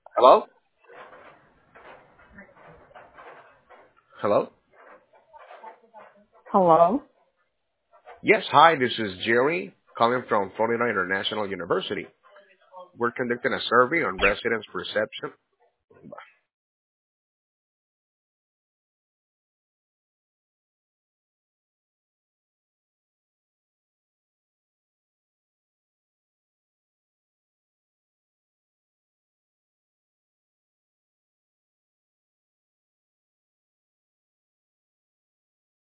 Hello? Hello? Hello? Yes, hi, this is Jerry calling from Florida International University. We're conducting a survey on residents' perception